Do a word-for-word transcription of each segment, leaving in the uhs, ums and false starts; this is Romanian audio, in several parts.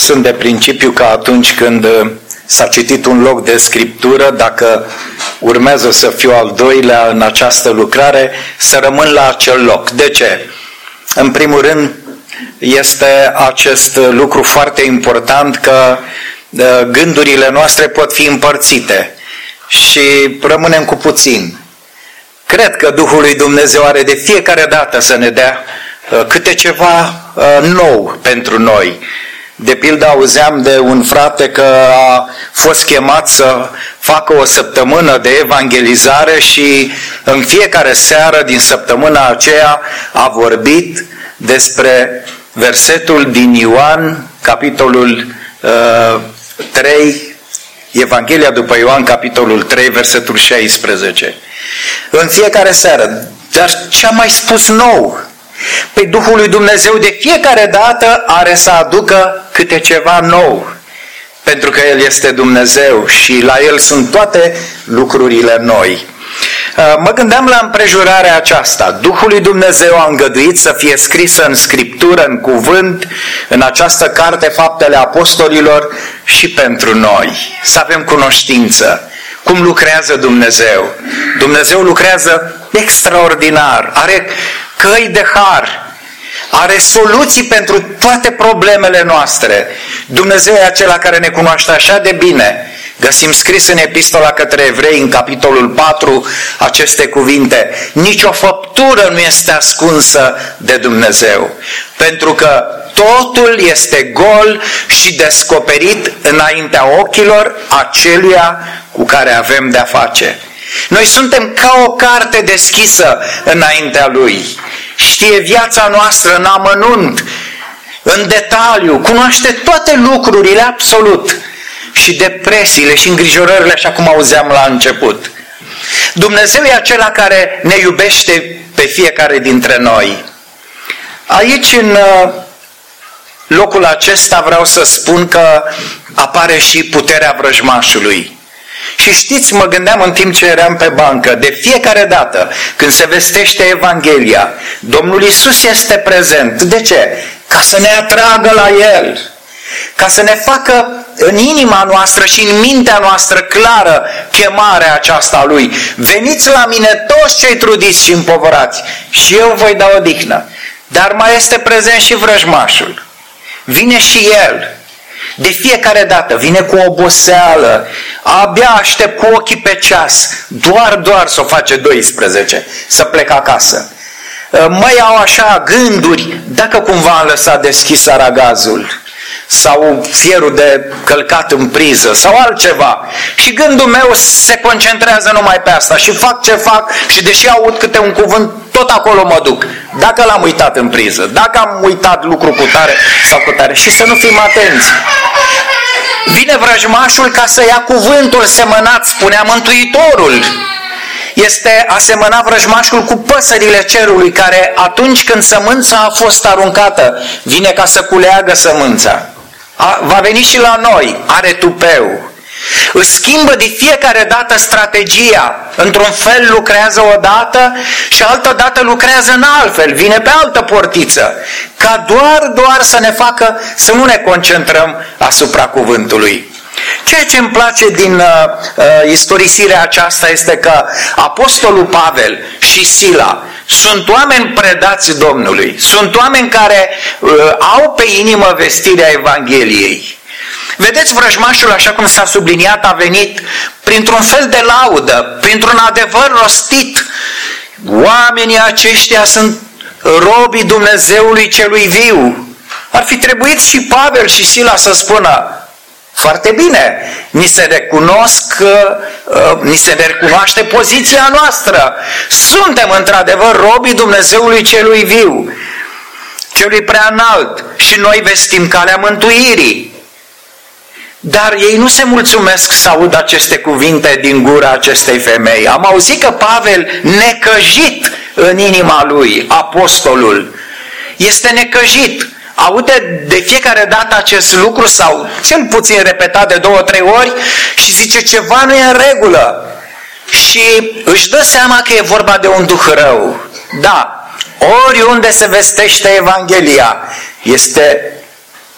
sunt de principiu că atunci când s-a citit un loc de scriptură, dacă urmează să fiu al doilea în această lucrare, să rămân la acel loc. De ce? În primul rând, este acest lucru foarte important că gândurile noastre pot fi împărțite și rămânem cu puțin. Cred că Duhul lui Dumnezeu are de fiecare dată să ne dea câte ceva nou pentru noi. De pildă auzeam de un frate că a fost chemat să facă o săptămână de evangelizare și în fiecare seară din săptămâna aceea a vorbit despre versetul din Ioan, capitolul uh, trei, Evanghelia după Ioan, capitolul trei, versetul șaisprezece. În fiecare seară. Dar ce a mai spus nou? Păi Duhul lui Dumnezeu de fiecare dată are să aducă câte ceva nou. Pentru că El este Dumnezeu și la El sunt toate lucrurile noi. Mă gândeam la împrejurarea aceasta. Duhul lui Dumnezeu a îngăduit să fie scrisă în Scriptură, în cuvânt, în această carte Faptele Apostolilor și pentru noi. Să avem cunoștință. Cum lucrează Dumnezeu? Dumnezeu lucrează extraordinar. Are căi de har. Are soluții pentru toate problemele noastre. Dumnezeu e acela care ne cunoaște așa de bine. Găsim scris în Epistola către Evrei, în capitolul patru, aceste cuvinte. Nici o făptură nu este ascunsă de Dumnezeu. Pentru că totul este gol și descoperit înaintea ochilor aceluia cu care avem de-a face. Noi suntem ca o carte deschisă înaintea Lui. Știe viața noastră în amănunt, în detaliu, cunoaște toate lucrurile absolut. Și depresiile și îngrijorările, așa cum auzeam la început. Dumnezeu e acela care ne iubește pe fiecare dintre noi. Aici, în locul acesta, vreau să spun că apare și puterea vrăjmașului. Și știți, mă gândeam în timp ce eram pe bancă, de fiecare dată când se vestește Evanghelia, Domnul Iisus este prezent. De ce? Ca să ne atragă la El. Ca să ne facă în inima noastră și în mintea noastră clară chemarea aceasta a Lui. Veniți la mine toți cei trudiți și împovărați și eu voi da odihnă. Dar mai este prezent și vrăjmașul. Vine și el. De fiecare dată vine cu oboseală. Abia aștept cu ochii pe ceas. Doar, doar să o face douăsprezece. Să plec acasă. Mă iau așa gânduri. Dacă cumva am lăsat deschis aragazul. Sau fierul de călcat în priză sau altceva. Și gândul meu se concentrează numai pe asta și fac ce fac și deși aud câte un cuvânt, tot acolo mă duc. Dacă l-am uitat în priză, dacă am uitat lucru cu tare sau cu tare, și să nu fim atenți. Vine vrăjmașul ca să ia cuvântul semănat, spunea Mântuitorul. Este asemănat vrăjmașul cu păsările cerului care atunci când sămânța a fost aruncată, vine ca să culeagă sămânța. A, va veni și la noi, are tupeu. Își schimbă de fiecare dată strategia. Într-un fel lucrează o dată și altă dată lucrează în altfel. Vine pe altă portiță. Ca doar, doar să ne facă să nu ne concentrăm asupra cuvântului. Ceea ce îmi place din uh, uh, istorisirea aceasta este că Apostolul Pavel și Sila sunt oameni predați Domnului, sunt oameni care uh, au pe inimă vestirea Evangheliei. Vedeți, vrăjmașul, așa cum s-a subliniat, a venit printr-un fel de laudă, printr-un adevăr rostit. Oamenii aceștia sunt robii Dumnezeului celui viu. Ar fi trebuit și Pavel și Sila să spună: foarte bine, ni se recunosc, uh, ni se recunoaște poziția noastră. Suntem într-adevăr robii Dumnezeului celui viu, celui prea înalt, și noi vestim calea mântuirii. Dar ei nu se mulțumesc să aud aceste cuvinte din gura acestei femei. Am auzit că Pavel, necăjit în inima lui, apostolul, este necăjit. Aude de fiecare dată acest lucru sau cel puțin repetat de două, trei ori și zice: ceva nu e în regulă. Și își dă seama că e vorba de un duh rău. Da, oriunde se vestește Evanghelia, este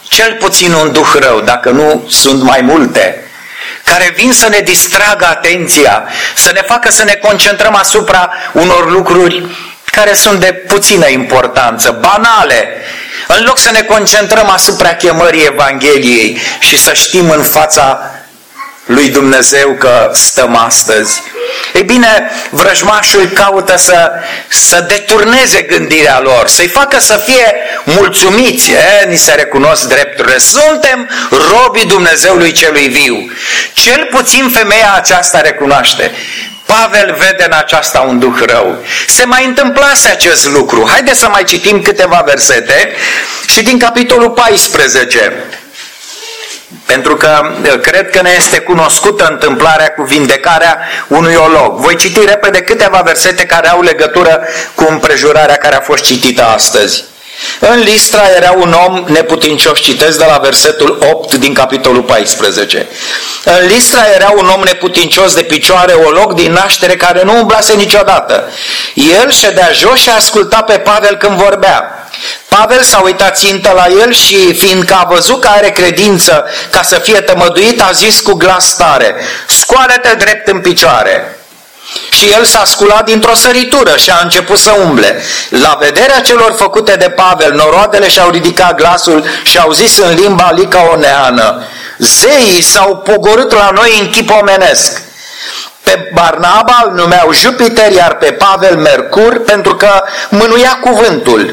cel puțin un duh rău, dacă nu sunt mai multe, care vin să ne distragă atenția, să ne facă să ne concentrăm asupra unor lucruri care sunt de puțină importanță, banale, în loc să ne concentrăm asupra chemării Evangheliei și să știm în fața lui Dumnezeu că stăm astăzi. Ei bine, vrăjmașul caută să, să deturneze gândirea lor, să-i facă să fie mulțumiți. E, ni se recunosc drepturile. Suntem robii Dumnezeului celui viu. Cel puțin femeia aceasta recunoaște. Pavel vede în aceasta un duh rău. Se mai întâmplase acest lucru. Haideți să mai citim câteva versete și din capitolul paisprezece. Pentru că cred că ne este cunoscută întâmplarea cu vindecarea unui olog. Voi citi repede câteva versete care au legătură cu împrejurarea care a fost citită astăzi. În Listra era un om neputincios, citesc de la versetul opt din capitolul paisprezece. În Listra era un om neputincios de picioare, olog din naștere, care nu umblase niciodată. El ședea jos și asculta pe Pavel când vorbea. Pavel s-a uitat țintă la el și, fiindcă a văzut că are credință ca să fie tămăduit, a zis cu glas tare: scoală-te drept în picioare. Și el s-a sculat dintr-o săritură și a început să umble. La vederea celor făcute de Pavel, noroadele și-au ridicat glasul și au zis în limba licaoneană: zeii s-au pogorât la noi în chip omenesc. Pe Barnaba îl numeau Jupiter, iar pe Pavel Mercur, pentru că mânuia cuvântul.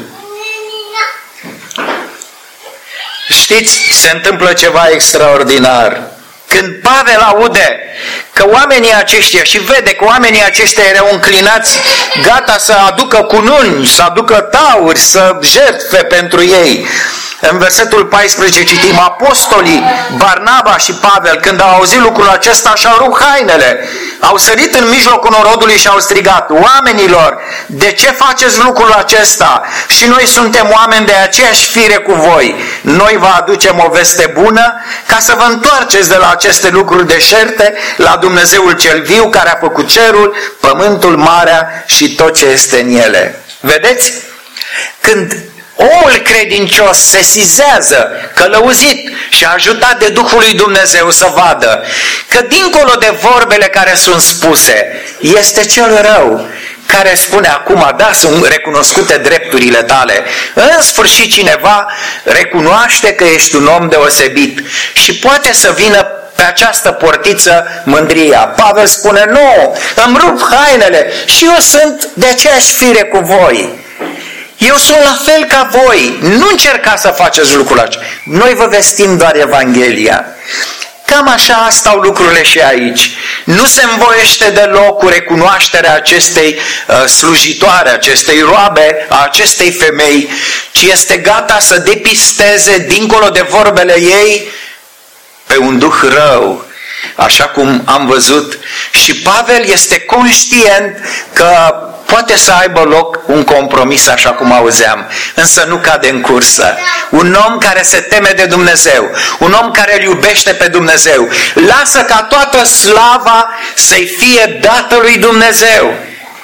Știți, se întâmplă ceva extraordinar. Când Pavel aude că oamenii aceștia și vede că oamenii aceștia erau înclinați, gata să aducă cununi, să aducă tauri, să jertfe pentru ei. În versetul paisprezece citim: apostolii Barnaba și Pavel, când au auzit lucrul acesta, și-au rupt hainele, au sărit în mijlocul norodului și au strigat: oamenilor, de ce faceți lucrul acesta? Și noi suntem oameni de aceeași fire cu voi. Noi vă aducem o veste bună ca să vă întoarceți de la aceste lucruri deșerte la Dumnezeul cel viu, care a făcut cerul, pământul, marea și tot ce este în ele. Vedeți? Când omul credincios sesizează, călăuzit și ajutat de Duhul lui Dumnezeu să vadă că dincolo de vorbele care sunt spuse, este cel rău care spune acum: da, sunt recunoscute drepturile tale. În sfârșit cineva recunoaște că ești un om deosebit și poate să vină pe această portiță mândria. Pavel spune: nu, îmi rup hainele și eu sunt de aceeași fire cu voi. Eu sunt la fel ca voi. Nu încercați să faceți lucrul acesta. Noi vă vestim doar Evanghelia. Cam așa stau lucrurile și aici. Nu se învoiește deloc cu recunoașterea acestei uh, slujitoare, acestei roabe, a acestei femei, ci este gata să depisteze, dincolo de vorbele ei, pe un duh rău, așa cum am văzut. Și Pavel este conștient că poate să aibă loc un compromis, așa cum auzeam, însă nu cade în cursă. Un om care se teme de Dumnezeu, un om care îl iubește pe Dumnezeu, lasă ca toată slava să-i fie dată lui Dumnezeu.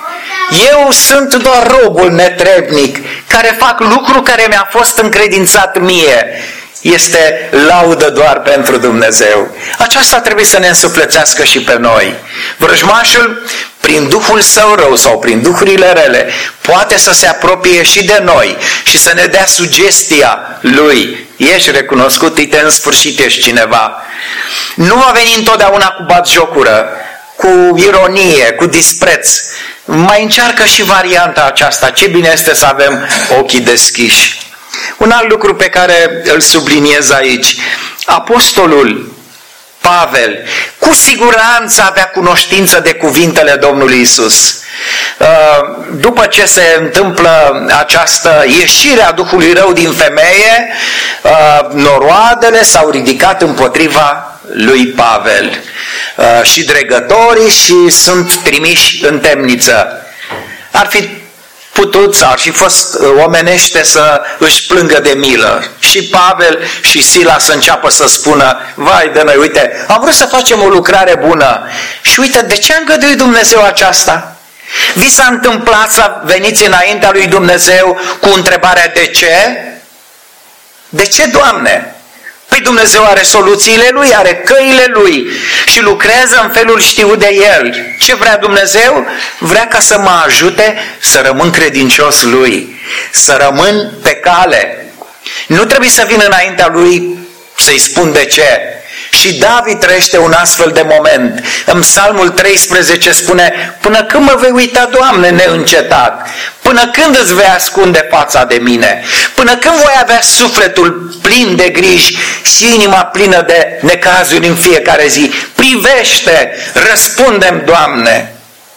Eu sunt doar robul netrebnic care fac lucru care mi-a fost încredințat mie. Este laudă doar pentru Dumnezeu. Aceasta trebuie să ne însuflețească și pe noi. Vrăjmașul, prin Duhul său rău sau prin duhurile rele, poate să se apropie și de noi și să ne dea sugestia lui: ești recunoscut, uite, în sfârșit ești cineva. Nu va veni întotdeauna cu batjocură, cu ironie, cu dispreț. Mai încearcă și varianta aceasta. Ce bine este să avem ochii deschiși. Un alt lucru pe care îl subliniez aici: apostolul Pavel cu siguranță avea cunoștință de cuvintele Domnului Isus. După ce se întâmplă această ieșire a Duhului rău din femeie, noroadele s-au ridicat împotriva lui Pavel și dregătorii și sunt trimiși în temniță. Ar fi putut, sau ar fi fost omenește să își plângă de milă. Și Pavel și Sila să înceapă să spună: vai de noi, uite, am vrut să facem o lucrare bună și uite, de ce a îngăduit Dumnezeu aceasta? Vi s-a întâmplat să veniți înaintea lui Dumnezeu cu întrebarea: de ce? De ce, Doamne? Păi Dumnezeu are soluțiile Lui, are căile Lui și lucrează în felul știut de El. Ce vrea Dumnezeu? Vrea ca să mă ajute să rămân credincios Lui, să rămân pe cale. Nu trebuie să vin înaintea Lui să-i spun de ce. Și David trăiește un astfel de moment. În Psalmul treisprezece spune: până când mă vei uita, Doamne, neîncetat? Până când îți vei ascunde fața de mine? Până când voi avea sufletul plin de griji și inima plină de necazuri în fiecare zi? Privește, răspundem, Doamne.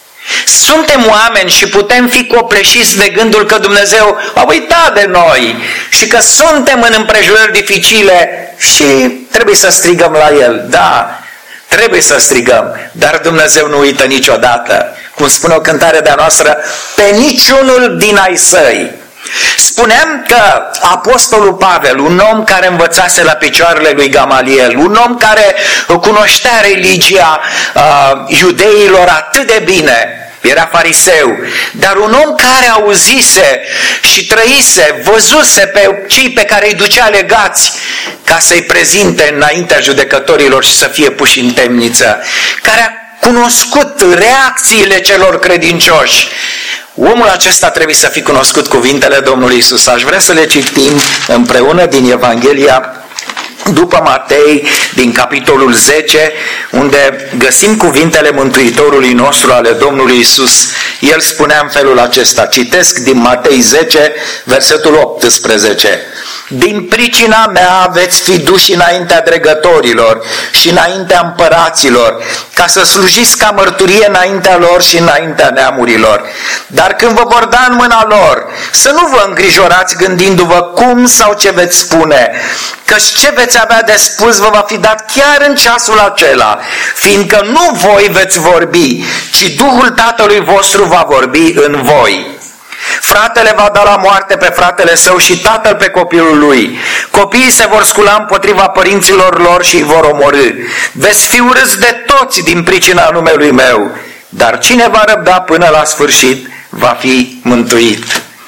Suntem oameni și putem fi copleșiți de gândul că Dumnezeu a uitat de noi și că suntem în împrejurări dificile și trebuie să strigăm la El. Da, trebuie să strigăm, dar Dumnezeu nu uită niciodată. Cum spune o cântare de-a noastră, pe niciunul din ai Săi. Spuneam că apostolul Pavel, un om care învățase la picioarele lui Gamaliel, un om care cunoștea religia uh, iudeilor atât de bine, era fariseu, dar un om care auzise și trăise, văzuse pe cei pe care îi ducea legați ca să-i prezinte înaintea judecătorilor și să fie puși în temniță, care a cunoscut reacțiile celor credincioși. Omul acesta trebuie să fi cunoscut cuvintele Domnului Iisus. Aș vrea să le citim împreună din Evanghelia după Matei, din capitolul zece, unde găsim cuvintele Mântuitorului nostru, ale Domnului Iisus. El spunea în felul acesta, citesc din Matei zece, versetul optsprezece. Din pricina mea veți fi duși înaintea dregătorilor și înaintea împăraților, ca să slujiți ca mărturie înaintea lor și înaintea neamurilor. Dar când vă vor da în mâna lor, să nu vă îngrijorați gândindu-vă cum sau ce veți spune, căci ce veți avea de spus vă va fi dat chiar în ceasul acela, fiindcă nu voi veți vorbi, ci Duhul Tatălui vostru va vorbi în voi. Fratele va da la moarte pe fratele său și tatăl pe copilul lui. Copiii se vor scula împotriva părinților lor și îi vor omorî. Veți fi urâți de toți din pricina numelui meu, dar cine va răbda până la sfârșit va fi mântuit.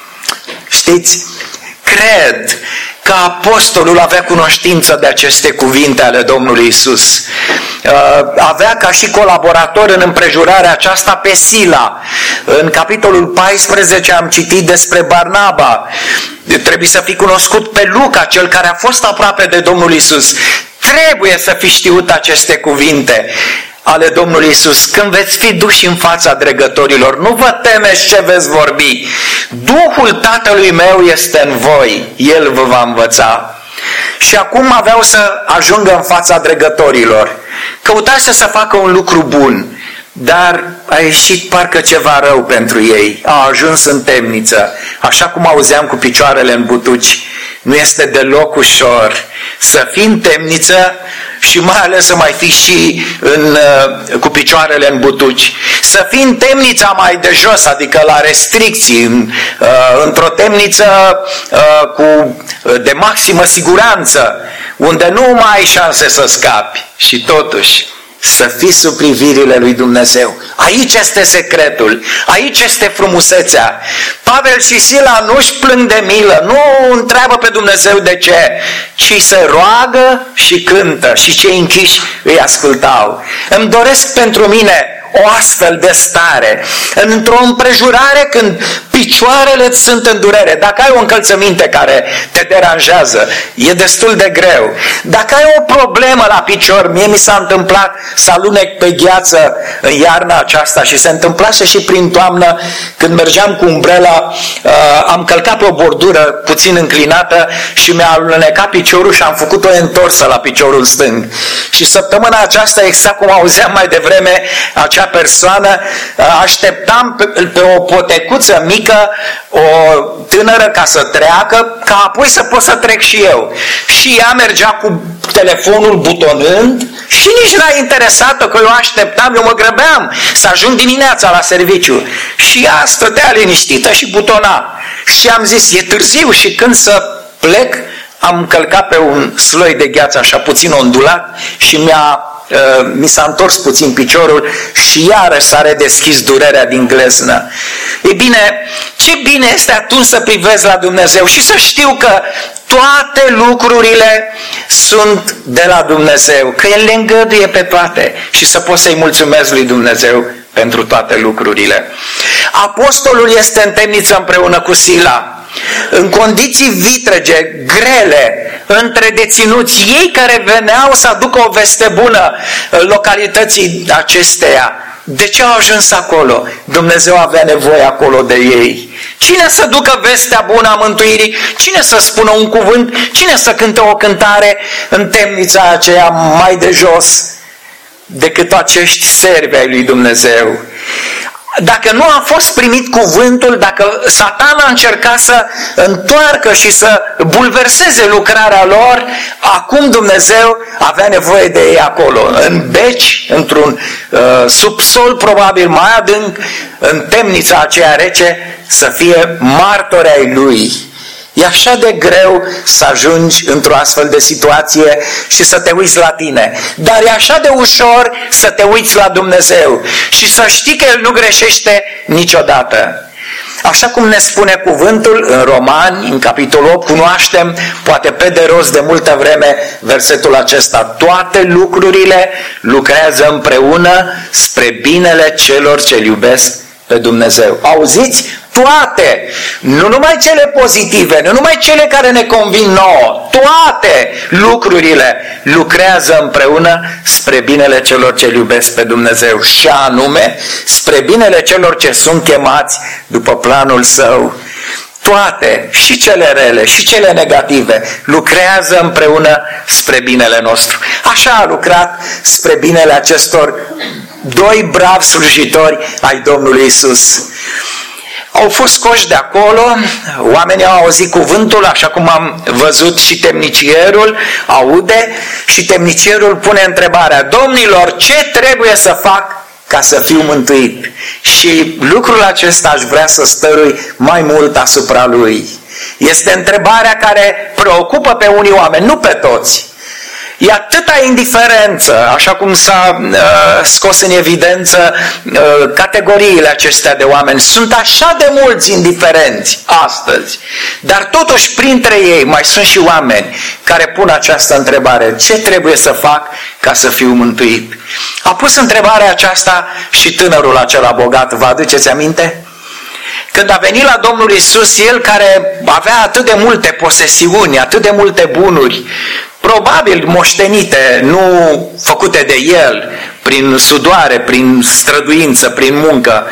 Știți, cred că apostolul avea cunoștință de aceste cuvinte ale Domnului Iisus. Avea ca și colaborator în împrejurarea aceasta pe Sila. În capitolul paisprezece am citit despre Barnaba. Trebuie să fi cunoscut pe Luca, cel care a fost aproape de Domnul Iisus. Trebuie să fi știut aceste cuvinte ale Domnului Iisus. Când veți fi duși în fața dregătorilor, nu vă temeți ce veți vorbi. Duhul Tatălui meu este în voi, El vă va învăța. Și acum aveau să ajungă în fața dregătorilor. Căutase să facă un lucru bun, dar a ieșit parcă ceva rău pentru ei. Au ajuns în temniță, așa cum auzeam, cu picioarele în butuci. Nu este deloc ușor să fii în temniță și mai ales să mai fii și în, cu picioarele în butuci. Să fii în temnița mai de jos, adică la restricții, în, într-o temniță cu, de maximă siguranță, unde nu mai ai șanse să scapi. Și totuși, să fii sub privirile lui Dumnezeu. Aici este secretul, aici este frumusețea. Pavel și Sila nu își plâng de milă, nu întreabă pe Dumnezeu de ce, ci se roagă și cântă și cei închiși îi ascultau. Îmi doresc pentru mine o astfel de stare, într-o împrejurare când picioarele îți sunt în durere. Dacă ai o încălțăminte care te deranjează, e destul de greu. Dacă ai o problemă la picior, mie mi s-a întâmplat să alunec pe gheață în iarna aceasta și se întâmplase și prin toamnă, când mergeam cu umbrela, am călcat pe o bordură puțin înclinată și mi-a alunecat piciorul și am făcut o întorsă la piciorul stâng. Și săptămâna aceasta, exact cum auzeam mai devreme, acea persoană, așteptam pe, pe o potecuță mică o tânără ca să treacă, ca apoi să pot să trec și eu. Și ea mergea cu telefonul butonând și nici n-a interesat-o că eu așteptam, eu mă grăbeam să ajung dimineața la serviciu. Și ea stătea liniștită și butona. Și am zis, e târziu, și când să plec, am călcat pe un sloi de gheață așa puțin ondulat și mi-a uh, mi s-a întors puțin piciorul și iarăși s-a redeschis durerea din gleznă. E bine, ce bine este atunci să privezi la Dumnezeu și să știu că toate lucrurile sunt de la Dumnezeu, că El le îngăduie pe toate și să poți să-i mulțumesc lui Dumnezeu pentru toate lucrurile. Apostolul este în temniță împreună cu Sila, în condiții vitrege, grele, între deținuți, ei care veneau să aducă o veste bună localității acesteia. De ce au ajuns acolo? Dumnezeu avea nevoie acolo de ei. Cine să ducă vestea bună a mântuirii? Cine să spună un cuvânt? Cine să cânte o cântare în temnița aceea mai de jos decât acești servi ai lui Dumnezeu? Dacă nu a fost primit cuvântul, dacă Satan a încercat să întoarcă și să bulverseze lucrarea lor, acum Dumnezeu avea nevoie de ei acolo, în beci, într-un uh, subsol probabil mai adânc, în temnița aceea rece, să fie martori ai Lui. E așa de greu să ajungi într-o astfel de situație și să te uiți la tine. Dar e așa de ușor să te uiți la Dumnezeu și să știi că El nu greșește niciodată. Așa cum ne spune cuvântul în Romani, în capitolul opt, cunoaștem, poate pe de rost de multă vreme, versetul acesta: toate lucrurile lucrează împreună spre binele celor ce-L iubesc pe Dumnezeu. Auziți? Toate, nu numai cele pozitive, nu numai cele care ne convin nouă, toate lucrurile lucrează împreună spre binele celor ce iubesc pe Dumnezeu și anume spre binele celor ce sunt chemați după planul Său. Toate, și cele rele, și cele negative, lucrează împreună spre binele nostru. Așa a lucrat spre binele acestor doi bravi slujitori ai Domnului Isus. Au fost scoși de acolo, oamenii au auzit cuvântul, așa cum am văzut și temnicierul aude și temnicierul pune întrebarea: domnilor, ce trebuie să fac ca să fiu mântuit? Și lucrul acesta aș vrea să stărui mai mult asupra lui. Este întrebarea care preocupă pe unii oameni, nu pe toți. E atâta indiferență, așa cum s-a uh, scos în evidență uh, categoriile acestea de oameni. Sunt așa de mulți indiferenți astăzi, dar totuși printre ei mai sunt și oameni care pun această întrebare: ce trebuie să fac ca să fiu mântuit? A pus întrebarea aceasta și tânărul acela bogat, vă aduceți aminte? Când a venit la Domnul Isus, el care avea atât de multe posesiuni, atât de multe bunuri, probabil moștenite, nu făcute de el, prin sudoare, prin străduință, prin muncă,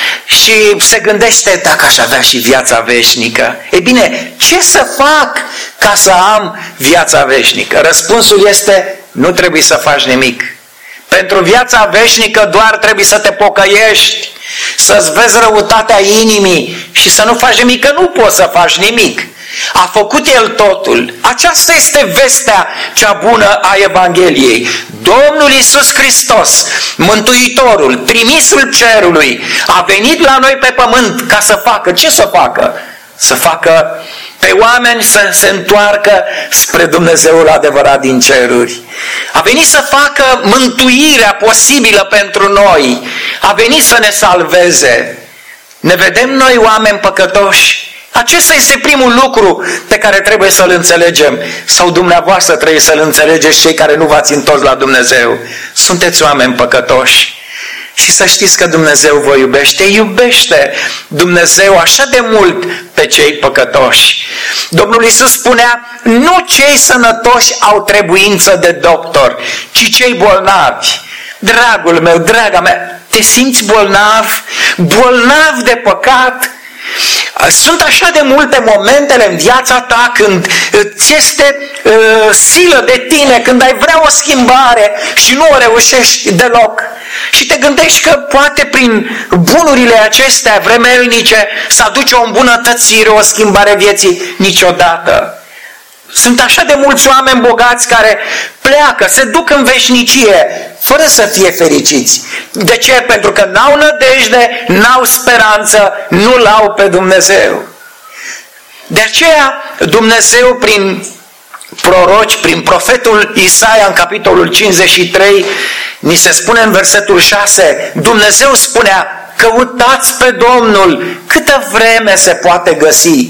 și se gândește: dacă aș avea și viața veșnică, e bine, ce să fac ca să am viața veșnică? Răspunsul este: nu trebuie să faci nimic. Pentru viața veșnică doar trebuie să te pocăiești, să-ți vezi răutatea inimii și să nu faci nimic, că nu poți să faci nimic. A făcut El totul. Aceasta este vestea cea bună a Evangheliei. Domnul Iisus Hristos, Mântuitorul, trimisul cerului, a venit la noi pe pământ ca să facă. Ce să facă? Să facă pe oameni să se întoarcă spre Dumnezeul adevărat din ceruri. A venit să facă mântuirea posibilă pentru noi. A venit să ne salveze. Ne vedem noi oameni păcătoși? Acesta este primul lucru pe care trebuie să-l înțelegem. Sau dumneavoastră trebuie să-l înțelegeți, cei care nu v-ați întors la Dumnezeu. Sunteți oameni păcătoși. Și să știți că Dumnezeu vă iubește. Iubește Dumnezeu așa de mult pe cei păcătoși. Domnul Iisus spunea: nu cei sănătoși au trebuință de doctor, ci cei bolnavi. Dragul meu, draga mea, te simți bolnav? Bolnav de păcat? Sunt așa de multe momentele în viața ta când ți este uh, silă de tine, când ai vrea o schimbare și nu o reușești deloc. Și te gândești că poate prin bunurile acestea vremelnice să aduce o îmbunătățire, o schimbare vieții. Niciodată. Sunt așa de mulți oameni bogați care pleacă, se duc în veșnicie, fără să fie fericiți. De ce? Pentru că n-au nădejde, n-au speranță, nu-L au pe Dumnezeu. De aceea Dumnezeu, prin proroci, prin profetul Isaia în capitolul cincizeci și trei, ni se spune în versetul șase, Dumnezeu spunea, căutați pe Domnul câtă vreme se poate găsi,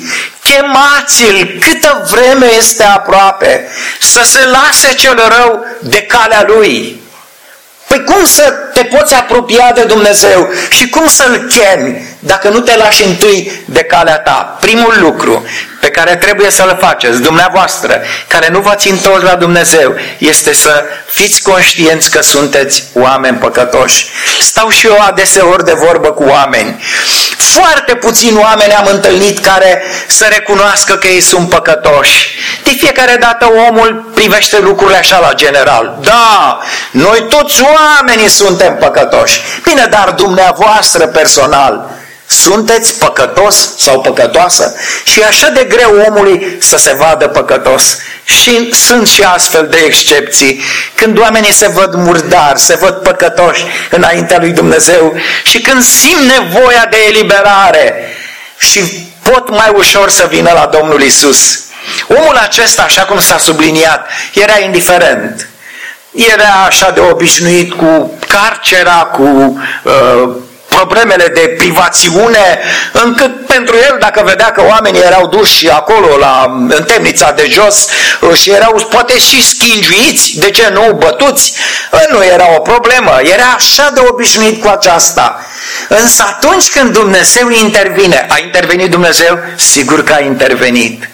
chemați-L câtă vreme este aproape, să se lase cel rău de calea Lui. Păi cum să te poți apropia de Dumnezeu și cum să-L chemi dacă nu te lași întâi de calea ta? Primul lucru pe care trebuie să-l faceți, dumneavoastră, care nu v-ați întors la Dumnezeu, este să fiți conștienți că sunteți oameni păcătoși. Stau și eu adeseori de vorbă cu oameni. Foarte puțini oameni am întâlnit care să recunoască că ei sunt păcătoși. De fiecare dată omul privește lucrurile așa la general. Da, noi toți oamenii suntem păcătoși. Bine, dar dumneavoastră personal, sunteți păcătos sau păcătoasă? Și e așa de greu omului să se vadă păcătos. Și sunt și astfel de excepții, când oamenii se văd murdari, se văd păcătoși înaintea lui Dumnezeu și când simt nevoia de eliberare și pot mai ușor să vină la Domnul Iisus. Omul acesta, așa cum s-a subliniat, era indiferent. Era așa de obișnuit cu carcera, cu uh, problemele de privațiune, încât pentru el, dacă vedea că oamenii erau duși acolo la, în temnița de jos și erau poate și schingiuiți, de ce nu, bătuți, nu era o problemă, era așa de obișnuit cu aceasta. Însă atunci când Dumnezeu intervine, a intervenit Dumnezeu? Sigur că a intervenit.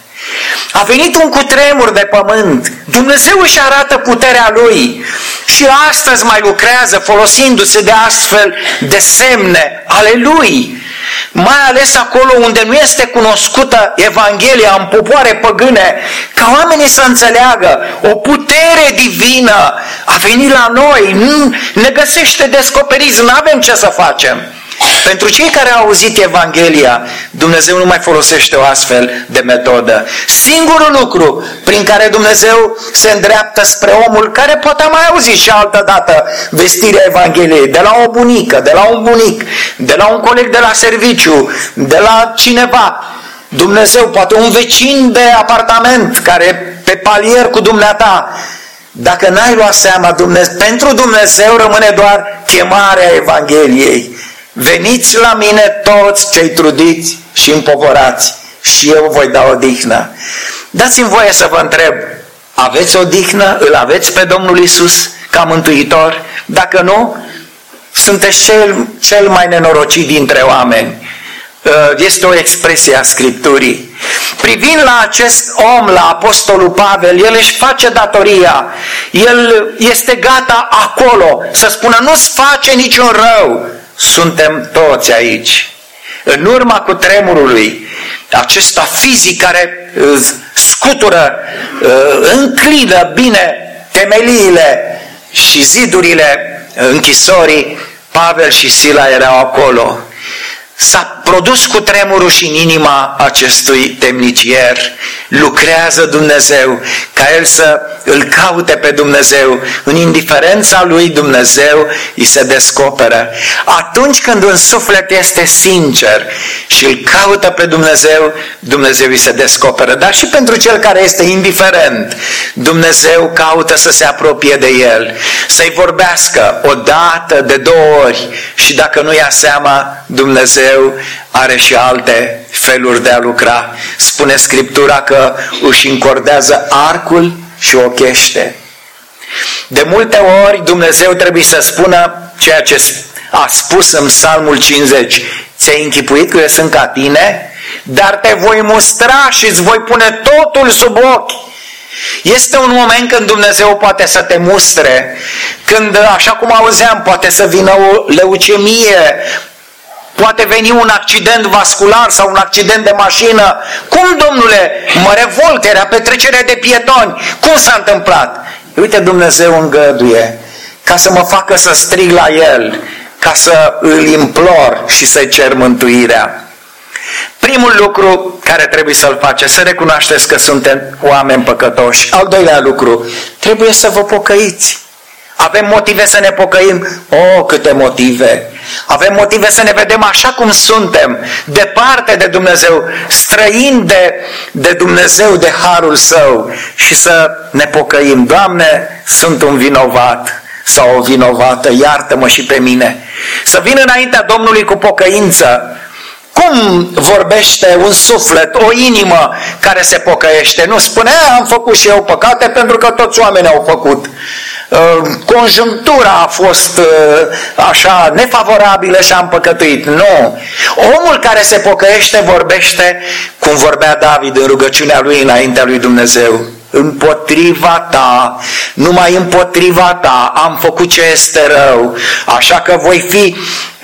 A venit un cutremur de pământ, Dumnezeu își arată puterea Lui și astăzi mai lucrează folosindu-se de astfel de semne ale Lui, mai ales acolo unde nu este cunoscută Evanghelia în popoare păgâne, ca oamenii să înțeleagă o putere divină a venit la noi, nu ne găsește descoperiți, nu avem ce să facem. Pentru cei care au auzit Evanghelia, Dumnezeu nu mai folosește o astfel de metodă. Singurul lucru prin care Dumnezeu se îndreaptă spre omul care poate a mai auzit și altă dată vestirea Evangheliei, de la o bunică, de la un bunic, de la un coleg de la serviciu, de la cineva. Dumnezeu, poate un vecin de apartament care pe palier cu dumneata. Dacă n-ai luat seama, Dumnezeu, pentru Dumnezeu rămâne doar chemarea Evangheliei. Veniți la mine toți cei trudiți și împovorați și eu voi da odihnă. Dați-mi voie să vă întreb, aveți odihnă? Îl aveți pe Domnul Iisus ca mântuitor? Dacă nu, sunteți cel, cel mai nenorocit dintre oameni. Este o expresie a Scripturii. Privind la acest om, la Apostolul Pavel, el își face datoria. El este gata acolo să spună, nu-ți face niciun rău. Suntem toți aici. În urma cutremurului, acesta fizic care scutură, înclină bine temeliile și zidurile închisorii, Pavel și Sila erau acolo. S-a produs cutremurul și în inima acestui temnicier. Lucrează Dumnezeu ca el să îl caute pe Dumnezeu. În indiferența lui Dumnezeu îi se descoperă. Atunci când un suflet este sincer și îl caută pe Dumnezeu, Dumnezeu îi se descoperă. Dar și pentru cel care este indiferent, Dumnezeu caută să se apropie de el, să-i vorbească o dată, de două ori și dacă nu ia seama, Dumnezeu are și alte feluri de a lucra. Spune Scriptura că își încordează arcul și ochește. De multe ori Dumnezeu trebuie să spună ceea ce a spus în Psalmul cincizeci. Ți-ai închipuit că eu sunt ca tine? Dar te voi mustra și îți voi pune totul sub ochi. Este un moment când Dumnezeu poate să te mustre, când, așa cum auzeam, poate să vină o leucemie, poate veni un accident vascular sau un accident de mașină. Cum, Domnule, mă revolt, era petrecerea de pietoni. Cum s-a întâmplat? Uite, Dumnezeu îngăduie ca să mă facă să strig la El, ca să îl implor și să-i cer mântuirea. Primul lucru care trebuie să-l faceți, să recunoașteți că suntem oameni păcătoși. Al doilea lucru, trebuie să vă pocăiți. Avem motive să ne pocăim? Oh, câte motive! Avem motive să ne vedem așa cum suntem, departe de Dumnezeu, străini de, de Dumnezeu, de harul Său, și să ne pocăim. Doamne, sunt un vinovat sau o vinovată, iartă-mă și pe mine. Să vin înaintea Domnului cu pocăință. Cum vorbește un suflet, o inimă care se pocăiește? Nu spune, am făcut și eu păcate pentru că toți oamenii au făcut. Conjunctura a fost așa nefavorabilă și am păcătuit. Nu. Omul care se pocăiește vorbește cum vorbea David în rugăciunea lui înaintea lui Dumnezeu. Împotriva ta, numai împotriva ta am făcut ce este rău, așa că voi fi,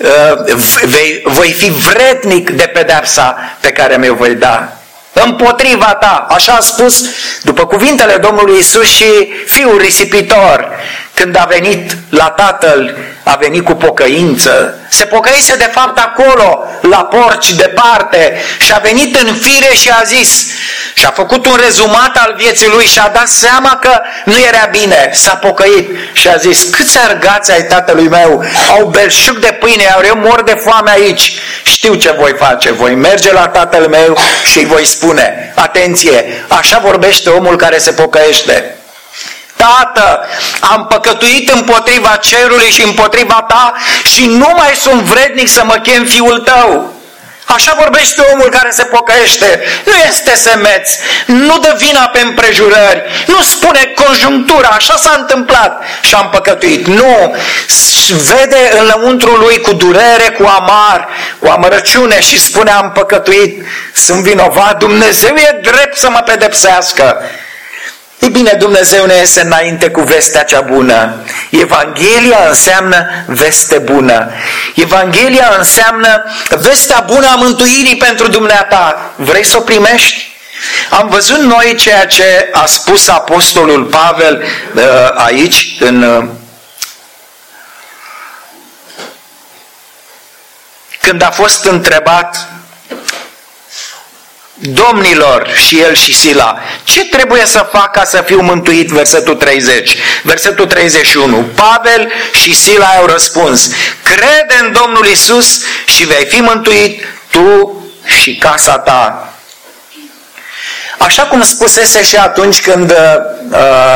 voi fi vrednic de pedeapsa pe care mi-o voi da. Împotriva ta, așa a spus după cuvintele Domnului Iisus și fiul risipitor, când a venit la Tatăl, a venit cu pocăință. Se pocăise de fapt acolo, la porci departe, și a venit în fire și a zis, și a făcut un rezumat al vieții lui și a dat seama că nu era bine, s-a pocăit și a zis, câți argați ai tatălui meu au belșug de pâine, iar eu mor de foame aici. Știu ce voi face, voi merge la tatăl meu și îi voi spune, atenție, așa vorbește omul care se pocăiește. Tată, am păcătuit împotriva cerului și împotriva ta și nu mai sunt vrednic să mă chem fiul tău. Așa vorbește omul care se pocăiește. Nu este semeț, nu dă vina pe împrejurări, nu spune conjunctura, așa s-a întâmplat și am păcătuit. Nu, vede înăuntrul lui cu durere, cu amar, cu amărăciune și spune, am păcătuit, sunt vinovat, Dumnezeu e drept să mă pedepsească. Ei bine, Dumnezeu ne iese înainte cu vestea cea bună. Evanghelia înseamnă veste bună. Evanghelia înseamnă vestea bună a mântuirii pentru dumneata. Vrei să o primești? Am văzut noi ceea ce a spus apostolul Pavel aici, în, când a fost întrebat, domnilor, și el și Sila, ce trebuie să fac ca să fiu mântuit? Versetul treizeci. Versetul treizeci și unu. Pavel și Sila au răspuns, crede în Domnul Iisus și vei fi mântuit tu și casa ta. Așa cum spusese și atunci când uh,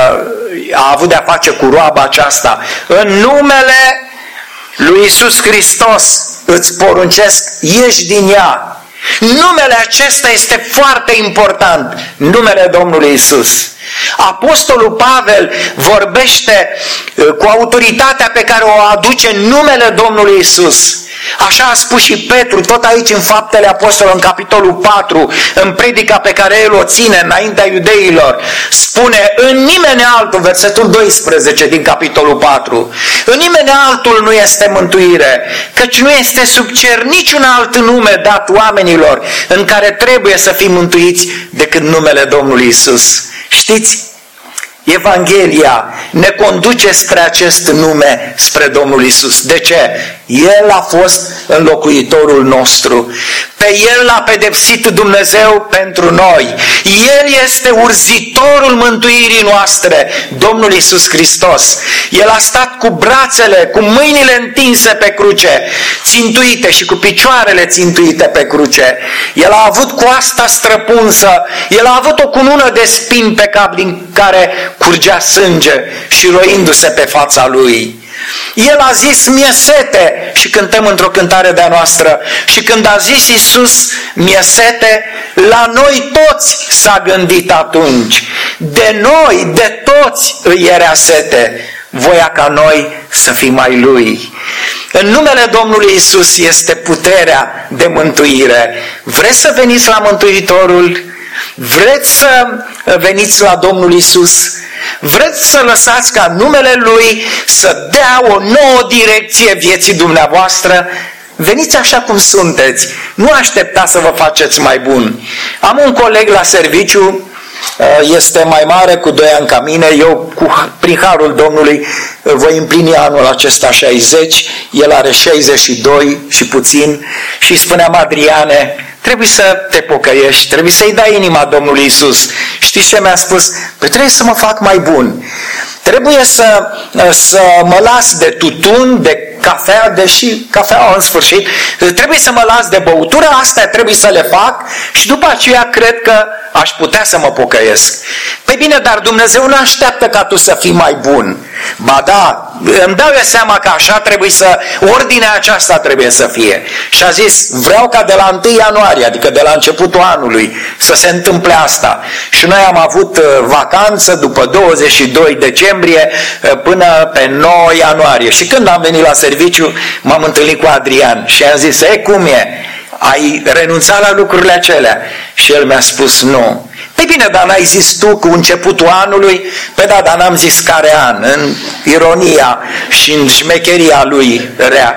a avut de-a face cu roaba aceasta, în numele lui Iisus Hristos îți poruncesc, ieși din ea. Numele acesta este foarte important, numele Domnului Iisus. Apostolul Pavel vorbește cu autoritatea pe care o aduce în numele Domnului Iisus. Așa a spus și Petru, tot aici în Faptele Apostolilor, în capitolul patru, în predica pe care el o ține înaintea iudeilor, spune, în nimeni altul, versetul doisprezece din capitolul patru, în nimeni altul nu este mântuire, căci nu este sub cer niciun alt nume dat oamenilor în care trebuie să fim mântuiți decât numele Domnului Iisus. Știți? Evanghelia ne conduce spre acest nume, spre Domnul Iisus. De ce? El a fost înlocuitorul nostru. Pe El l-a pedepsit Dumnezeu pentru noi. El este urzitorul mântuirii noastre, Domnul Iisus Hristos. El a stat cu brațele, cu mâinile întinse pe cruce, țintuite și cu picioarele țintuite pe cruce. El a avut coasta străpunsă, El a avut o cunună de spini pe cap din care curgea sânge și roindu-se pe fața Lui. El a zis, mie sete, și cântăm într-o cântare de-a noastră, și când a zis Iisus, mie sete, la noi toți s-a gândit atunci. De noi, de toți îi era sete, voia ca noi să fim ai Lui. În numele Domnului Iisus este puterea de mântuire. Vreți să veniți la Mântuitorul? Vreți să veniți la Domnul Iisus? Vreți să lăsați ca numele Lui să dea o nouă direcție vieții dumneavoastră? Veniți așa cum sunteți. Nu așteptați să vă faceți mai buni. Am un coleg la serviciu, este mai mare cu doi ani ca mine. Eu, cu, prin harul Domnului, voi împlini anul acesta șaizeci. El are șaizeci și doi și puțin. Și spuneam, Adriane, trebuie să te pocăiești, trebuie să-i dai inima Domnului Iisus. Știți ce mi-a spus? Păi trebuie să mă fac mai bun. Trebuie să, să mă las de tutun, de cafea, deși cafeaua în sfârșit, trebuie să mă las de băutură, astea trebuie să le fac și după aceea cred că aș putea să mă pocăiesc. Păi bine, dar Dumnezeu nu așteaptă ca tu să fii mai bun. Ba da, îmi dau eu seama că așa trebuie să, ordinea aceasta trebuie să fie. Și a zis, vreau ca de la întâi ianuarie, adică de la începutul anului, să se întâmple asta. Și noi am avut vacanță după douăzeci și doi decembrie până pe nouă ianuarie. Și când am venit la serviciu, m-am întâlnit cu Adrian și am zis, e, cum e? Ai renunțat la lucrurile acelea? Și el mi-a spus, nu. Păi bine, dar n-ai zis tu cu începutul anului? Păi da, dar n-am zis care an, în ironia și în șmecheria lui rea.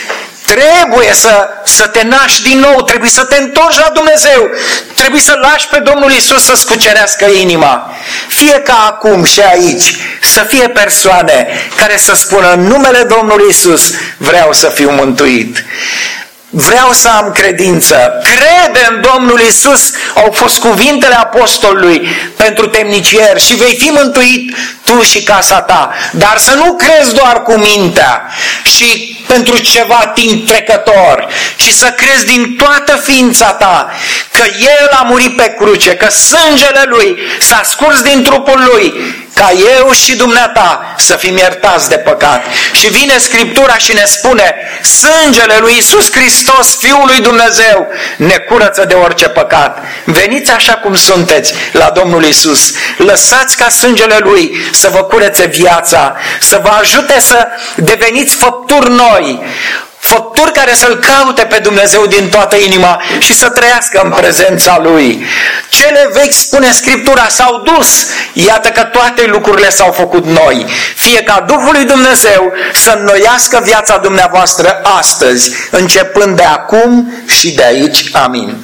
Trebuie să, să te naști din nou, trebuie să te întorci la Dumnezeu, trebuie să lași pe Domnul Iisus să-ți cucerească inima. Fie ca acum și aici să fie persoane care să spună în numele Domnului Iisus, vreau să fiu mântuit. Vreau să am credință. Crede în Domnul Iisus, au fost cuvintele apostolului pentru temnicieri, și vei fi mântuit tu și casa ta. Dar să nu crezi doar cu mintea și pentru ceva timp trecător, ci să crezi din toată ființa ta că El a murit pe cruce, că sângele Lui s-a scurs din trupul Lui, ca eu și dumneata să fim iertați de păcat. Și vine Scriptura și ne spune, sângele lui Iisus Hristos, Fiul lui Dumnezeu, ne curăță de orice păcat. Veniți așa cum sunteți la Domnul Iisus, lăsați ca sângele Lui să vă curețe viața, să vă ajute să deveniți făpturi noi, făpturi care să-L caute pe Dumnezeu din toată inima și să trăiască în prezența Lui. Cele vechi, spune Scriptura, s-au dus. Iată că toate lucrurile s-au făcut noi. Fie ca Duhul lui Dumnezeu să înnoiască viața dumneavoastră astăzi, începând de acum și de aici. Amin.